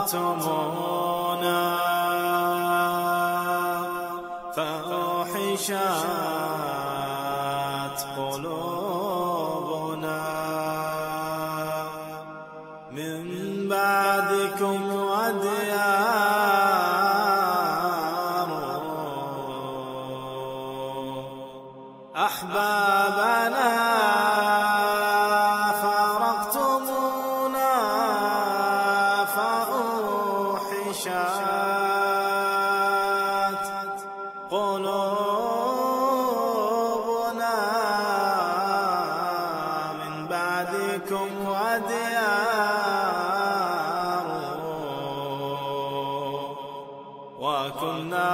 فارقتمونا فأوحشت قلوبنا من بعدكم وديار أحبابنا فارقتمونا فأوحشت قلوبنا من بعدكم وديار وكنا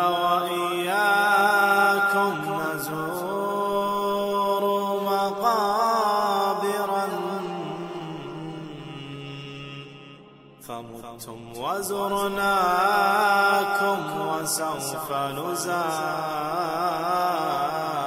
وإياكم نزور مقابرا فمتم وزرناكم وسوف نزار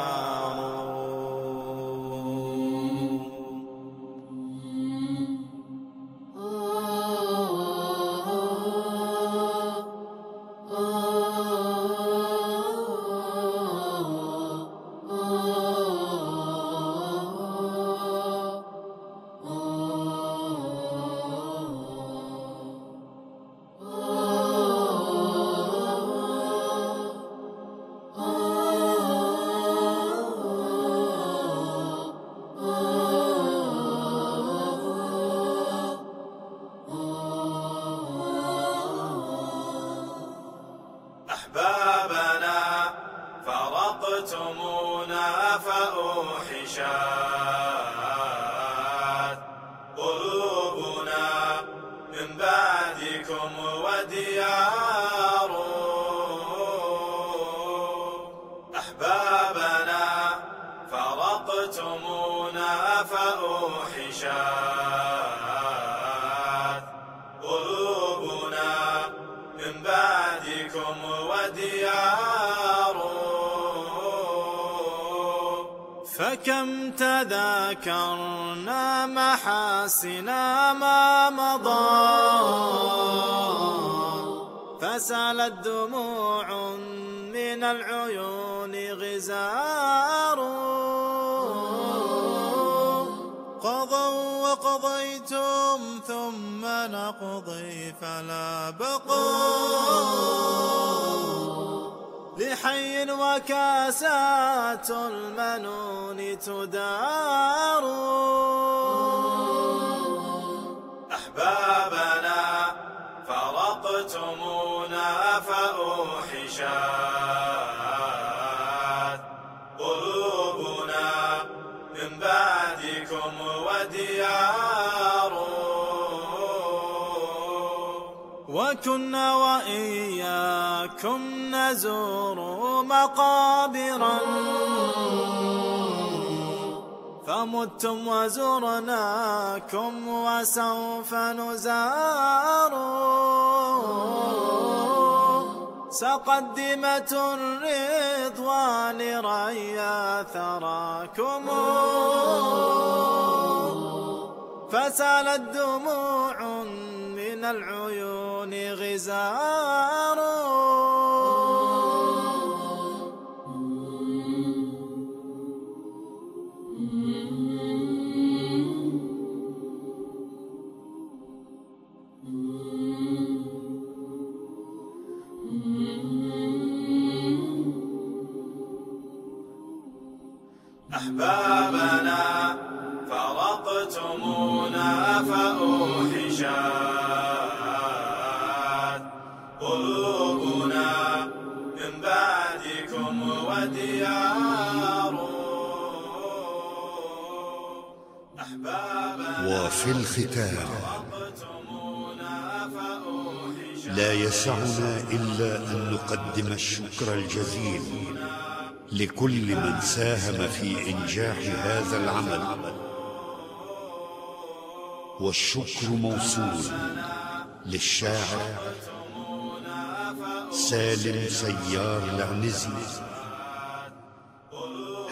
أحبابنا فارقتمونا فأوحشت قلوبنا من بعدكم وديار أحبابنا فارقتمونا فأوحشت قلوبنا من بعدكم وديار فكم تذاكرنا محاسنا ما مضى فسالت دموع من العيون غزار قضوا وقضيتم ثم نقضي فلا بقاء لحي وكاسات المنون تدار أحبابنا فارقتمونا فأوحشت قلوبنا من بعدكم وديار وكنا وإياكم نزور مقابرا فمتم وزرناكم وسوف نزار سقدمة الرضوان ريا ثراكم فسالت دموع من العيون غزار أحبابنا فرقتمونا فأوحشت قلوبنا من بعدكم وديار وفي الختام لا يسعنا إلا أن نقدم الشكر الجزيل لكل من ساهم في إنجاح هذا العمل، والشكر موصول للشاعر سالم سيار العنزي.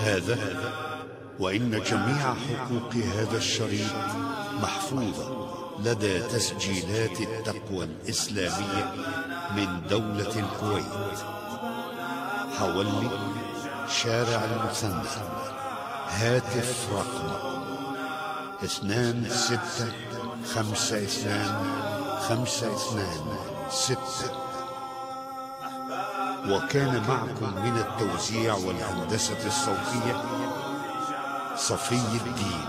هذا وإن جميع حقوق هذا الشريط محفوظة لدى تسجيلات التقوى الإسلامية من دولة الكويت، حولي شارع المثنى، هاتف رقم 26525226. وكان معكم من التوزيع والهندسة الصوتية صفي الدين،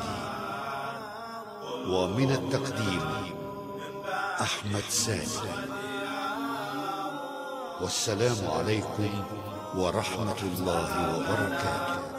ومن التقديم أحمد سالم. والسلام عليكم ورحمة الله وبركاته.